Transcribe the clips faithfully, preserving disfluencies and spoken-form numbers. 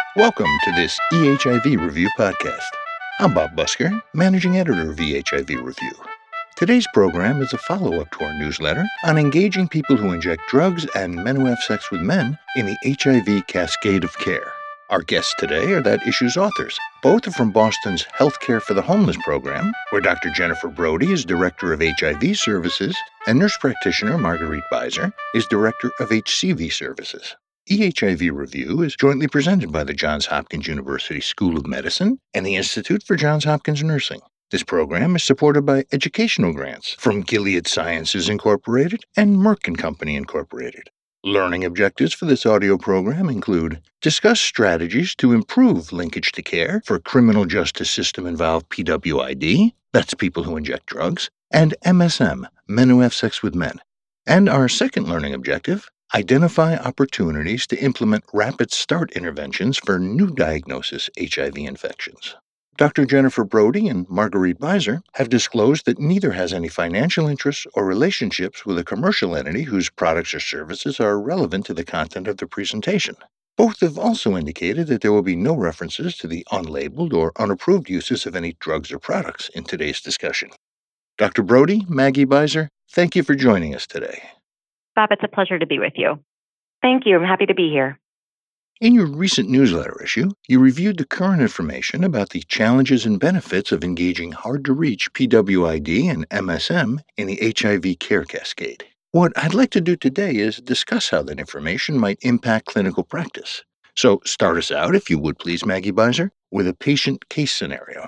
Welcome to this E H I V Review podcast. I'm Bob Busker, Managing Editor of E H I V Review. Today's program is a follow-up to our newsletter on engaging people who inject drugs and men who have sex with men in the H I V cascade of care. Our guests today are that issue's authors. Both are from Boston's Healthcare for the Homeless program, where Doctor Jennifer Brody is Director of H I V Services, and nurse practitioner Marguerite Beiser is Director of H C V Services. E H I V Review is jointly presented by the Johns Hopkins University School of Medicine and the Institute for Johns Hopkins Nursing. This program is supported by educational grants from Gilead Sciences Incorporated and Merck and Company Incorporated. Learning objectives for this audio program include discuss strategies to improve linkage to care for criminal justice system-involved P W I D, that's people who inject drugs, and M S M, men who have sex with men. And our second learning objective, identify opportunities to implement rapid start interventions for new diagnosis H I V infections. Doctor Jennifer Brody and Marguerite Beiser have disclosed that neither has any financial interests or relationships with a commercial entity whose products or services are relevant to the content of the presentation. Both have also indicated that there will be no references to the unlabeled or unapproved uses of any drugs or products in today's discussion. Doctor Brody, Maggie Beiser, thank you for joining us today. Bob, it's a pleasure to be with you. Thank you. I'm happy to be here. In your recent newsletter issue, you reviewed the current information about the challenges and benefits of engaging hard-to-reach P W I D and M S M in the H I V care cascade. What I'd like to do today is discuss how that information might impact clinical practice. So start us out, if you would please, Maggie Beiser, with a patient case scenario.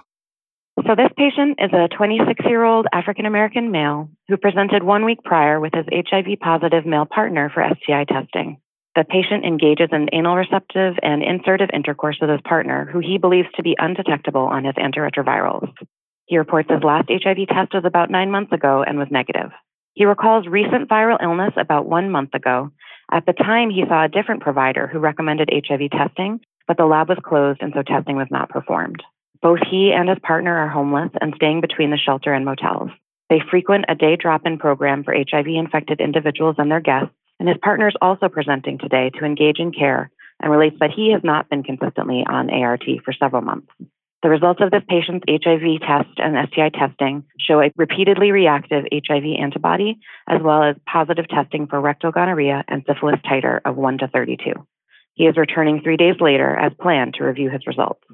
So this patient is a twenty-six-year-old African-American male who presented one week prior with his H I V-positive male partner for S T I testing. The patient engages in anal receptive and insertive intercourse with his partner, who he believes to be undetectable on his antiretrovirals. He reports his last H I V test was about nine months ago and was negative. He recalls recent viral illness about one month ago. At the time, he saw a different provider who recommended H I V testing, but the lab was closed and so testing was not performed. Both he and his partner are homeless and staying between the shelter and motels. They frequent a day drop-in program for H I V-infected individuals and their guests, and his partner is also presenting today to engage in care and relates that he has not been consistently on A R T for several months. The results of this patient's H I V test and S T I testing show a repeatedly reactive H I V antibody, as well as positive testing for rectal gonorrhea and syphilis titer of one to thirty-two. He is returning three days later as planned to review his results.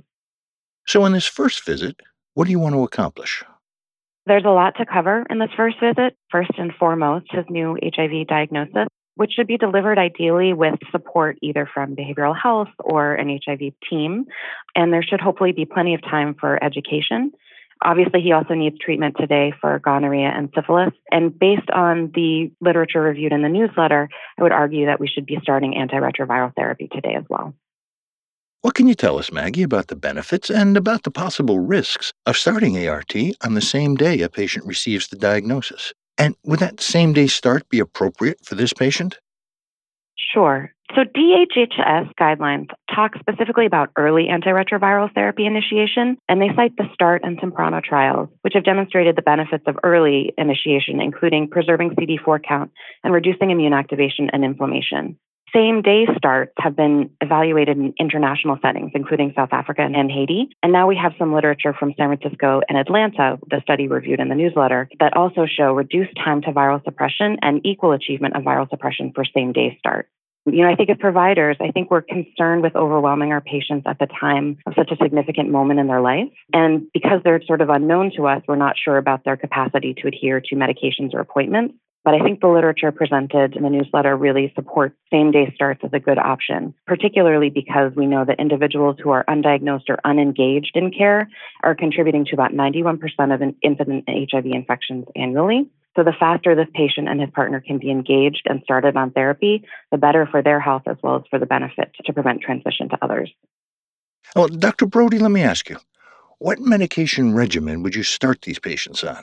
So in this first visit, what do you want to accomplish? There's a lot to cover in this first visit. First and foremost, his new H I V diagnosis, which should be delivered ideally with support either from behavioral health or an H I V team. And there should hopefully be plenty of time for education. Obviously, he also needs treatment today for gonorrhea and syphilis. And based on the literature reviewed in the newsletter, I would argue that we should be starting antiretroviral therapy today as well. What can you tell us, Maggie, about the benefits and about the possible risks of starting A R T on the same day a patient receives the diagnosis? And would that same-day start be appropriate for this patient? Sure. So D H H S guidelines talk specifically about early antiretroviral therapy initiation, and they cite the START and Semprano trials, which have demonstrated the benefits of early initiation, including preserving C D four count and reducing immune activation and inflammation. Same-day starts have been evaluated in international settings, including South Africa and Haiti. And now we have some literature from San Francisco and Atlanta, the study reviewed in the newsletter, that also show reduced time to viral suppression and equal achievement of viral suppression for same-day start. You know, I think as providers, I think we're concerned with overwhelming our patients at the time of such a significant moment in their life. And because they're sort of unknown to us, we're not sure about their capacity to adhere to medications or appointments. But I think the literature presented in the newsletter really supports same-day starts as a good option, particularly because we know that individuals who are undiagnosed or unengaged in care are contributing to about ninety-one percent of incident H I V infections annually. So the faster this patient and his partner can be engaged and started on therapy, the better for their health as well as for the benefit to prevent transmission to others. Well, Doctor Brody, let me ask you, what medication regimen would you start these patients on?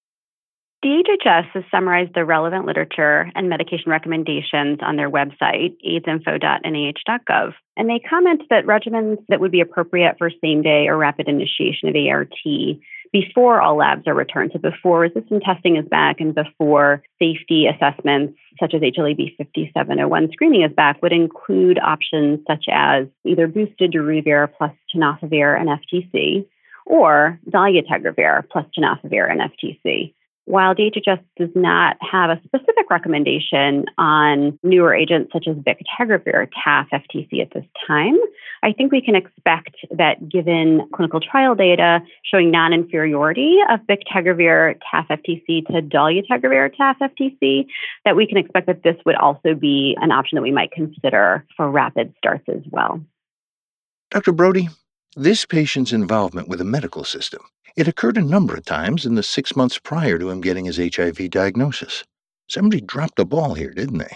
D H H S has summarized the relevant literature and medication recommendations on their website, aids info dot N I H dot gov. And they comment that regimens that would be appropriate for same-day or rapid initiation of A R T before all labs are returned. So before resistant testing is back and before safety assessments such as H L A B fifty-seven oh one screening is back would include options such as either boosted darunavir plus tenofovir and F T C or dolutegravir plus tenofovir and F T C. While D H H S does not have a specific recommendation on newer agents such as bictegravir, T A F, F T C at this time, I think we can expect that given clinical trial data showing non-inferiority of bictegravir, T A F, F T C to dolutegravir, T A F, F T C, that we can expect that this would also be an option that we might consider for rapid starts as well. Doctor Brody, this patient's involvement with the medical system, it occurred a number of times in the six months prior to him getting his H I V diagnosis. Somebody dropped the ball here, didn't they?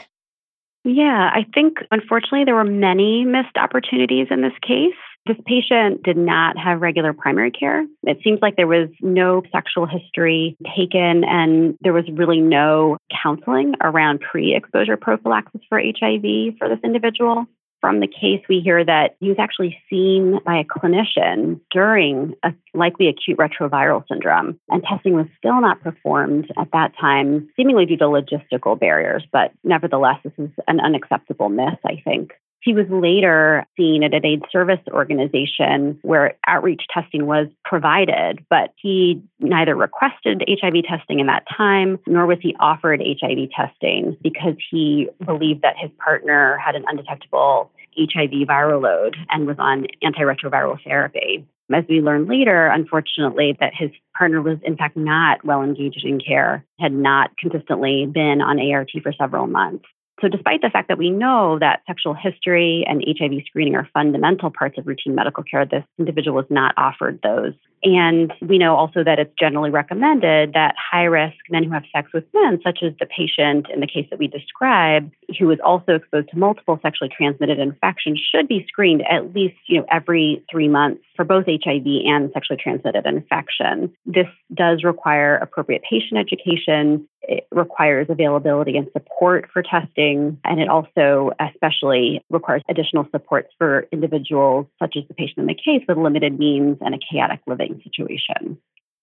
Yeah, I think unfortunately there were many missed opportunities in this case. This patient did not have regular primary care. It seems like there was no sexual history taken, and there was really no counseling around pre-exposure prophylaxis for H I V for this individual. From the case, we hear that he was actually seen by a clinician during a likely acute retroviral syndrome, and testing was still not performed at that time, seemingly due to logistical barriers. But nevertheless, this is an unacceptable miss, I think. He was later seen at an AIDS service organization where outreach testing was provided, but he neither requested H I V testing in that time, nor was he offered H I V testing because he believed that his partner had an undetectable H I V viral load and was on antiretroviral therapy. As we learned later, unfortunately, that his partner was in fact not well engaged in care, had not consistently been on A R T for several months. So despite the fact that we know that sexual history and H I V screening are fundamental parts of routine medical care, this individual was not offered those. And we know also that it's generally recommended that high-risk men who have sex with men, such as the patient in the case that we described, who is also exposed to multiple sexually transmitted infections, should be screened at least, you know, every three months for both H I V and sexually transmitted infection. This does require appropriate patient education. It requires availability and support for testing, and it also especially requires additional supports for individuals, such as the patient in the case, with limited means and a chaotic living situation.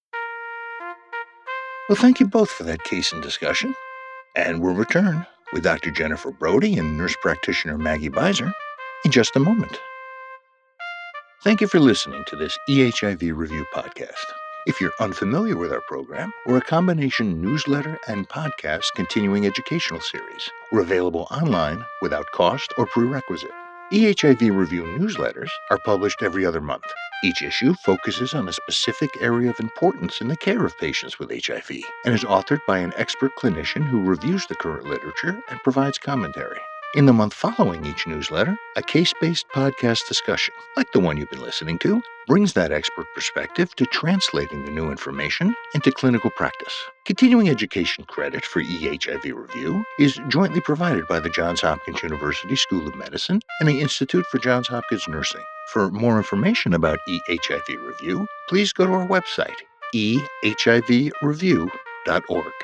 Well, thank you both for that case and discussion. And we'll return with Doctor Jennifer Brody and nurse practitioner Maggie Beiser in just a moment. Thank you for listening to this E H I V Review podcast. If you're unfamiliar with our program, we're a combination newsletter and podcast continuing educational series. We're available online without cost or prerequisite. E H I V Review newsletters are published every other month. Each issue focuses on a specific area of importance in the care of patients with H I V and is authored by an expert clinician who reviews the current literature and provides commentary. In the month following each newsletter, a case-based podcast discussion, like the one you've been listening to, brings that expert perspective to translating the new information into clinical practice. Continuing education credit for E H I V Review is jointly provided by the Johns Hopkins University School of Medicine and the Institute for Johns Hopkins Nursing. For more information about E H I V Review, please go to our website, e h i v review dot org.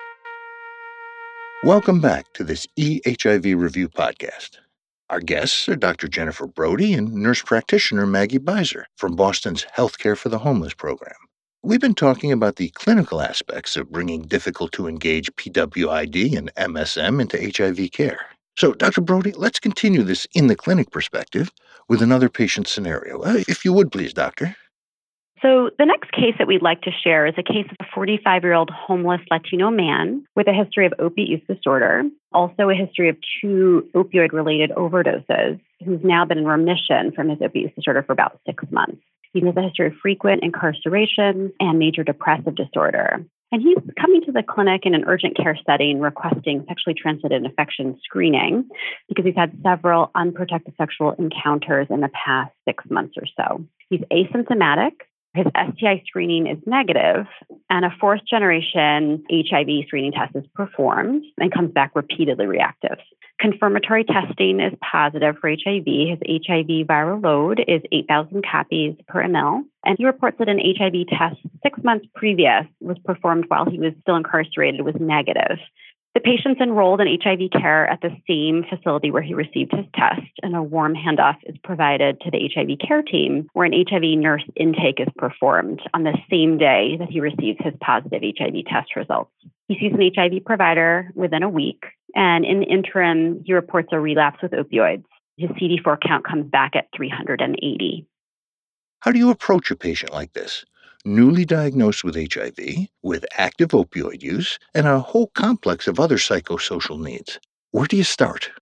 Welcome back to this E H I V Review podcast. Our guests are Doctor Jennifer Brody and nurse practitioner Maggie Beiser from Boston's Healthcare for the Homeless program. We've been talking about the clinical aspects of bringing difficult-to-engage P W I D and M S M into H I V care. So, Doctor Brody, let's continue this in-the-clinic perspective with another patient scenario. Uh, if you would, please, Doctor. So the next case that we'd like to share is a case of a forty-five-year-old homeless Latino man with a history of opiate use disorder, also a history of two opioid-related overdoses, who's now been in remission from his opiate use disorder for about six months. He has a history of frequent incarceration and major depressive disorder. And he's coming to the clinic in an urgent care setting requesting sexually transmitted infection screening because he's had several unprotected sexual encounters in the past six months or so. He's asymptomatic. His S T I screening is negative, and a fourth-generation H I V screening test is performed and comes back repeatedly reactive. Confirmatory testing is positive for H I V. His H I V viral load is eight thousand copies per ml, and he reports that an H I V test six months previous was performed while he was still incarcerated was negative. The patient's enrolled in H I V care at the same facility where he received his test, and a warm handoff is provided to the H I V care team where an H I V nurse intake is performed on the same day that he receives his positive H I V test results. He sees an H I V provider within a week, and in the interim, he reports a relapse with opioids. His C D four count comes back at three hundred eighty. How do you approach a patient like this? Newly diagnosed with H I V, with active opioid use, and a whole complex of other psychosocial needs. Where do you start?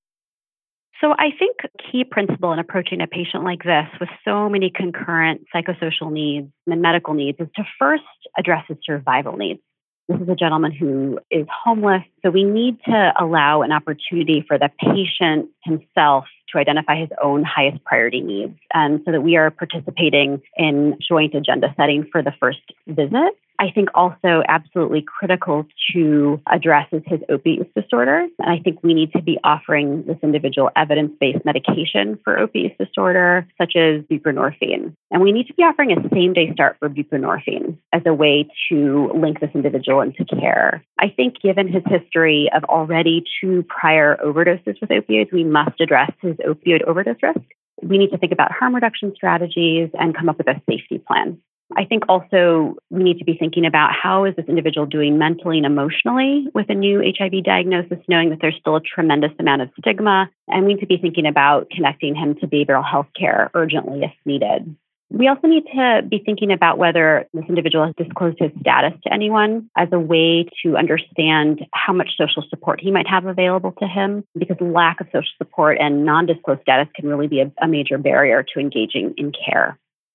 So I think a key principle in approaching a patient like this with so many concurrent psychosocial needs and medical needs is to first address his survival needs. This is a gentleman who is homeless, so we need to allow an opportunity for the patient himself to identify his own highest priority needs, and so that we are participating in joint agenda setting for the first visit. I think also absolutely critical to address is his opiate use disorder. And I think we need to be offering this individual evidence-based medication for opiate use disorder, such as buprenorphine. And we need to be offering a same-day start for buprenorphine as a way to link this individual into care. I think given his history of already two prior overdoses with opioids, we must address his opioid overdose risk. We need to think about harm reduction strategies and come up with a safety plan. I think also we need to be thinking about how is this individual doing mentally and emotionally with a new H I V diagnosis, knowing that there's still a tremendous amount of stigma. And we need to be thinking about connecting him to behavioral health care urgently if needed. We also need to be thinking about whether this individual has disclosed his status to anyone as a way to understand how much social support he might have available to him, because lack of social support and non-disclosed status can really be a, a major barrier to engaging in care.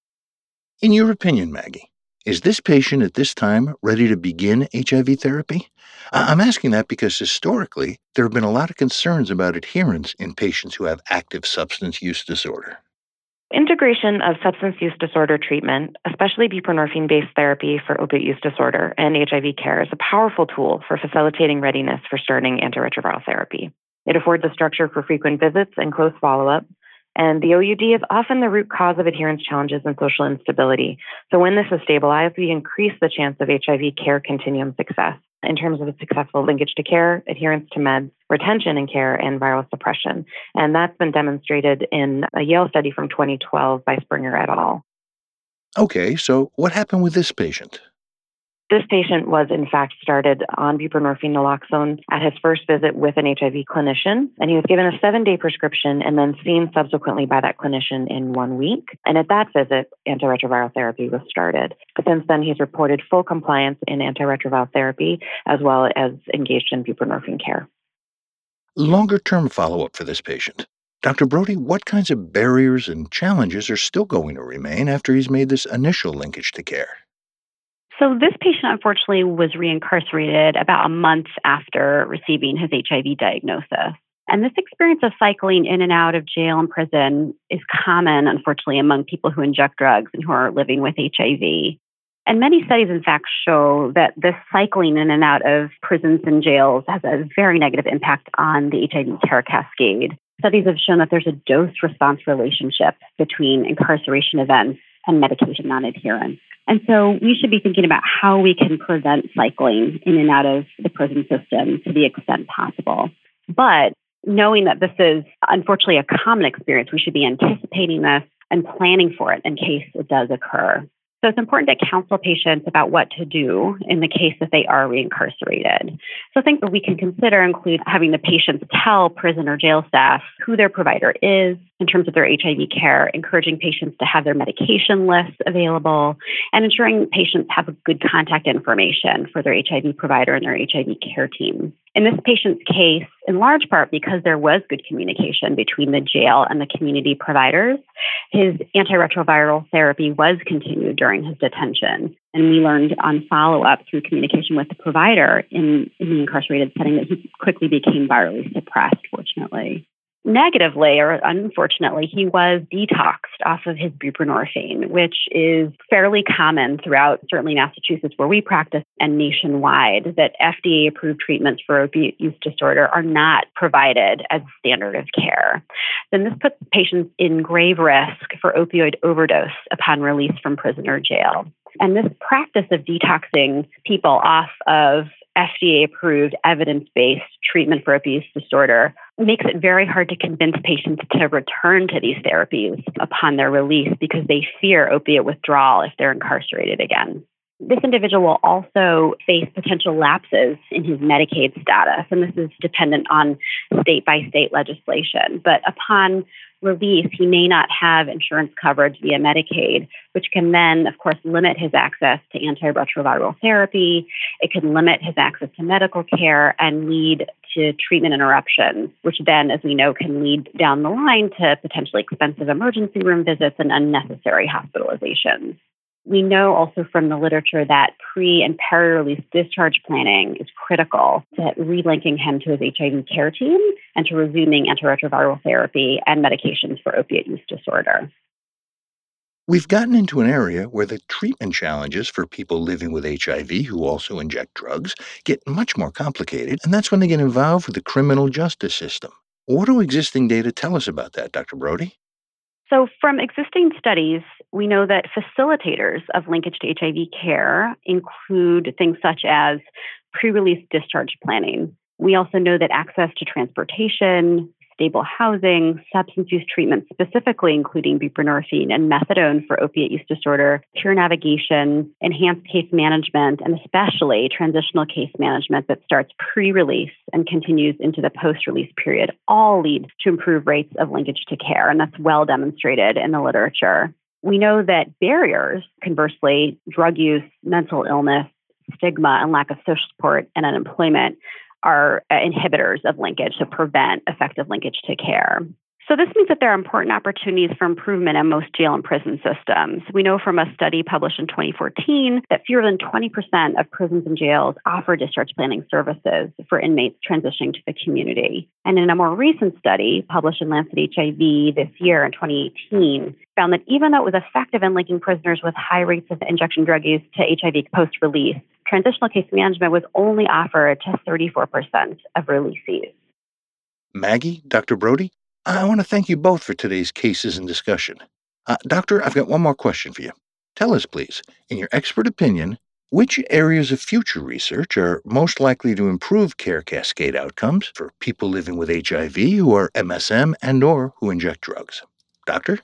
In your opinion, Maggie, is this patient at this time ready to begin H I V therapy? I- I'm asking that because historically, there have been a lot of concerns about adherence in patients who have active substance use disorder. Integration of substance use disorder treatment, especially buprenorphine-based therapy for opiate use disorder and H I V care, is a powerful tool for facilitating readiness for starting antiretroviral therapy. It affords a structure for frequent visits and close follow-up, and the O U D is often the root cause of adherence challenges and social instability. So when this is stabilized, we increase the chance of H I V care continuum success in terms of a successful linkage to care, adherence to meds, retention in care, and viral suppression. And that's been demonstrated in a Yale study from twenty twelve by Springer et al. Okay, so what happened with this patient? This patient was, in fact, started on buprenorphine naloxone at his first visit with an H I V clinician, and he was given a seven-day prescription and then seen subsequently by that clinician in one week. And at that visit, antiretroviral therapy was started. Since then, he's reported full compliance in antiretroviral therapy, as well as engaged in buprenorphine care. Longer-term follow-up for this patient. Doctor Brody, what kinds of barriers and challenges are still going to remain after he's made this initial linkage to care? So this patient, unfortunately, was reincarcerated about a month after receiving his H I V diagnosis. And this experience of cycling in and out of jail and prison is common, unfortunately, among people who inject drugs and who are living with H I V. And many studies, in fact, show that this cycling in and out of prisons and jails has a very negative impact on the H I V care cascade. Studies have shown that there's a dose-response relationship between incarceration events and medication non-adherence. And so we should be thinking about how we can prevent cycling in and out of the prison system to the extent possible. But knowing that this is unfortunately a common experience, we should be anticipating this and planning for it in case it does occur. So it's important to counsel patients about what to do in the case that they are reincarcerated. So things that we can consider include having the patients tell prison or jail staff who their provider is in terms of their H I V care, encouraging patients to have their medication lists available, and ensuring patients have good contact information for their H I V provider and their H I V care team. In this patient's case, in large part because there was good communication between the jail and the community providers, his antiretroviral therapy was continued during his detention. And we learned on follow-up through communication with the provider in, in the incarcerated setting that he quickly became virally suppressed, fortunately. Negatively, or unfortunately, he was detoxed off of his buprenorphine, which is fairly common throughout, certainly Massachusetts, where we practice, and nationwide, that F D A-approved treatments for opiate use disorder are not provided as standard of care. Then this puts patients in grave risk for opioid overdose upon release from prison or jail. And this practice of detoxing people off of F D A-approved, evidence-based treatment for opioid use disorder makes it very hard to convince patients to return to these therapies upon their release because they fear opiate withdrawal if they're incarcerated again. This individual will also face potential lapses in his Medicaid status, and this is dependent on state-by-state legislation. But upon release, he may not have insurance coverage via Medicaid, which can then, of course, limit his access to antiretroviral therapy. It can limit his access to medical care and lead to treatment interruptions, which then, as we know, can lead down the line to potentially expensive emergency room visits and unnecessary hospitalizations. We know also from the literature that pre- and peri-release discharge planning is critical to relinking him to his H I V care team and to resuming antiretroviral therapy and medications for opiate use disorder. We've gotten into an area where the treatment challenges for people living with H I V who also inject drugs get much more complicated, and that's when they get involved with the criminal justice system. What do existing data tell us about that, Doctor Brody? So from existing studies, we know that facilitators of linkage to H I V care include things such as pre-release discharge planning. We also know that access to transportation, stable housing, substance use treatment, specifically including buprenorphine and methadone for opiate use disorder, peer navigation, enhanced case management, and especially transitional case management that starts pre-release and continues into the post-release period, all lead to improved rates of linkage to care, and that's well demonstrated in the literature. We know that barriers, conversely, drug use, mental illness, stigma, and lack of social support and unemployment are inhibitors of linkage to prevent effective linkage to care. So this means that there are important opportunities for improvement in most jail and prison systems. We know from a study published in twenty fourteen that fewer than twenty percent of prisons and jails offer discharge planning services for inmates transitioning to the community. And in a more recent study published in Lancet H I V this year in twenty eighteen, found that even though it was effective in linking prisoners with high rates of injection drug use to H I V post-release, transitional case management was only offered to thirty-four percent of releasees. Maggie, Doctor Brody, I want to thank you both for today's cases and discussion. Uh, doctor, I've got one more question for you. Tell us, please, in your expert opinion, which areas of future research are most likely to improve care cascade outcomes for people living with H I V who are M S M and or who inject drugs? Doctor?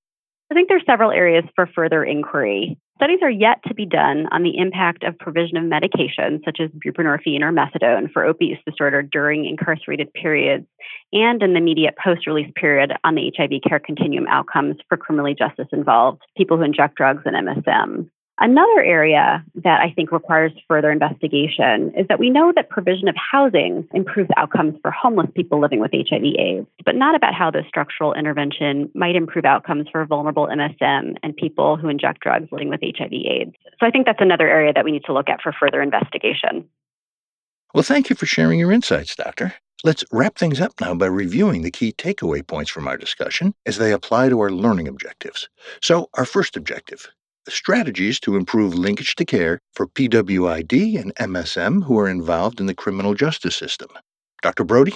I think there are several areas for further inquiry. Studies are yet to be done on the impact of provision of medications such as buprenorphine or methadone for opiate use disorder during incarcerated periods and in the immediate post-release period on the H I V care continuum outcomes for criminally justice involved people who inject drugs and M S M. Another area that I think requires further investigation is that we know that provision of housing improves outcomes for homeless people living with H I V AIDS, but not about how this structural intervention might improve outcomes for vulnerable M S M and people who inject drugs living with H I V AIDS. So I think that's another area that we need to look at for further investigation. Well, thank you for sharing your insights, Doctor. Let's wrap things up now by reviewing the key takeaway points from our discussion as they apply to our learning objectives. So, our first objective: strategies to improve linkage to care for P W I D and M S M who are involved in the criminal justice system. Doctor Brody?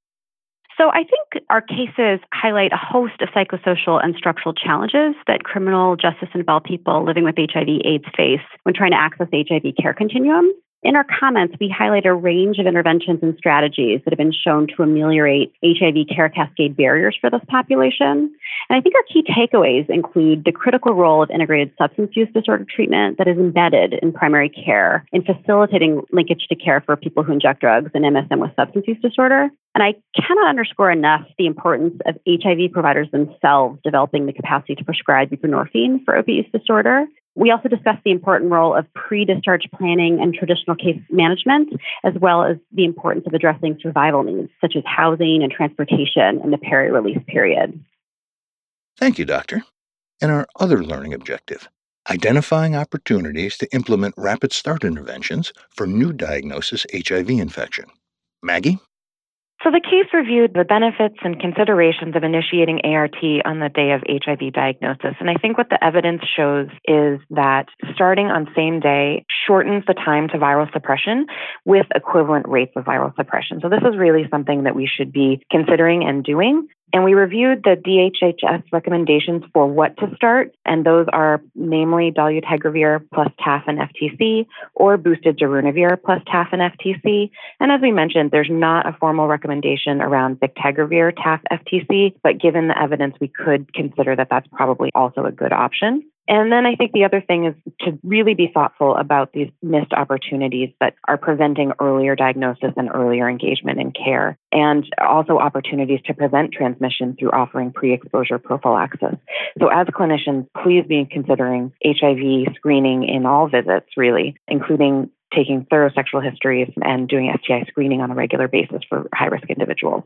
So I think our cases highlight a host of psychosocial and structural challenges that criminal justice-involved people living with H I V AIDS face when trying to access the H I V care continuum. In our comments, we highlight a range of interventions and strategies that have been shown to ameliorate H I V care cascade barriers for this population. And I think our key takeaways include the critical role of integrated substance use disorder treatment that is embedded in primary care in facilitating linkage to care for people who inject drugs and M S M with substance use disorder. And I cannot underscore enough the importance of H I V providers themselves developing the capacity to prescribe buprenorphine for opiate use disorder. We also discussed the important role of pre-discharge planning and traditional case management, as well as the importance of addressing survival needs, such as housing and transportation in the peri-release period. Thank you, Doctor. And our other learning objective: identifying opportunities to implement rapid start interventions for new diagnosis H I V infection. Maggie? So the case reviewed the benefits and considerations of initiating A R T on the day of H I V diagnosis. And I think what the evidence shows is that starting on same day shortens the time to viral suppression with equivalent rates of viral suppression. So this is really something that we should be considering and doing. And we reviewed the D H H S recommendations for what to start, and those are namely dolutegravir plus T A F and F T C or boosted darunavir plus T A F and F T C. And as we mentioned, there's not a formal recommendation around bictegravir, T A F, F T C, but given the evidence, we could consider that that's probably also a good option. And then I think the other thing is to really be thoughtful about these missed opportunities that are preventing earlier diagnosis and earlier engagement in care, and also opportunities to prevent transmission through offering pre-exposure prophylaxis. So as clinicians, please be considering H I V screening in all visits, really, including taking thorough sexual histories and doing S T I screening on a regular basis for high-risk individuals.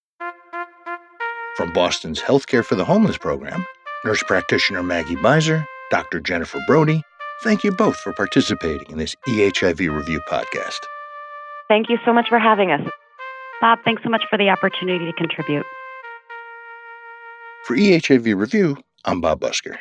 From Boston's Healthcare for the Homeless program, nurse practitioner Maggie Beiser, Doctor Jennifer Brody, thank you both for participating in this E H I V Review podcast. Thank you so much for having us. Bob, thanks so much for the opportunity to contribute. For E H I V Review, I'm Bob Busker.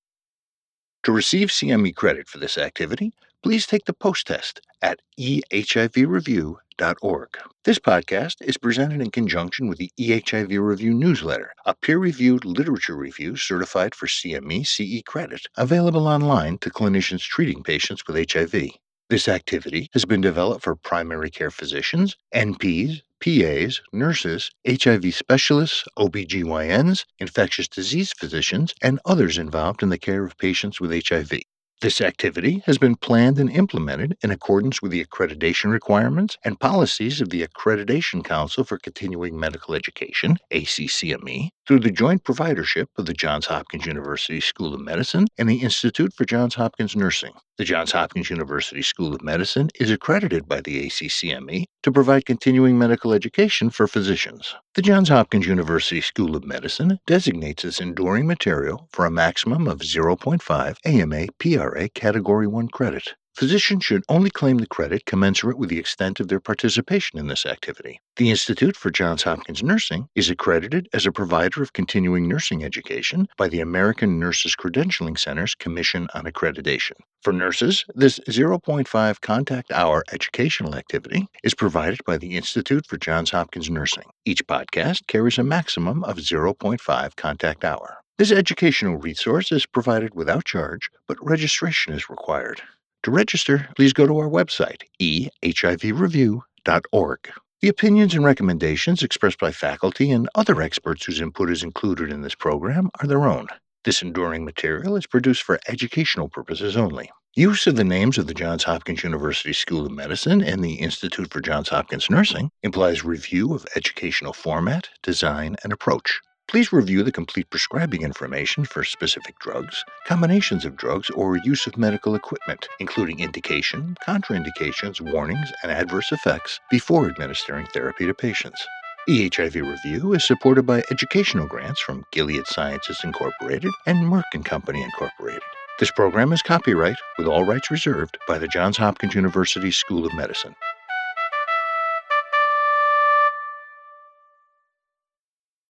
To receive C M E credit for this activity, please take the post test at e h i v review dot org. This podcast is presented in conjunction with the E H I V Review newsletter, a peer-reviewed literature review certified for C M E C E credit, available online to clinicians treating patients with H I V. This activity has been developed for primary care physicians, N Ps, P As, nurses, H I V specialists, O B G Y Ns, infectious disease physicians, and others involved in the care of patients with H I V. This activity has been planned and implemented in accordance with the accreditation requirements and policies of the Accreditation Council for Continuing Medical Education, A C C M E, through the joint providership of the Johns Hopkins University School of Medicine and the Institute for Johns Hopkins Nursing. The Johns Hopkins University School of Medicine is accredited by the A C C M E to provide continuing medical education for physicians. The Johns Hopkins University School of Medicine designates this enduring material for a maximum of zero point five A M A P R A Category one credit. Physicians should only claim the credit commensurate with the extent of their participation in this activity. The Institute for Johns Hopkins Nursing is accredited as a provider of continuing nursing education by the American Nurses Credentialing Center's Commission on Accreditation. For nurses, this zero point five contact hour educational activity is provided by the Institute for Johns Hopkins Nursing. Each podcast carries a maximum of zero point five contact hour. This educational resource is provided without charge, but registration is required. To register, please go to our website, e h i v review dot org. The opinions and recommendations expressed by faculty and other experts whose input is included in this program are their own. This enduring material is produced for educational purposes only. Use of the names of the Johns Hopkins University School of Medicine and the Institute for Johns Hopkins Nursing implies review of educational format, design, and approach. Please review the complete prescribing information for specific drugs, combinations of drugs, or use of medical equipment, including indication, contraindications, warnings, and adverse effects before administering therapy to patients. E H I V Review is supported by educational grants from Gilead Sciences Incorporated and Merck and Company Incorporated. This program is copyright, with all rights reserved, by the Johns Hopkins University School of Medicine.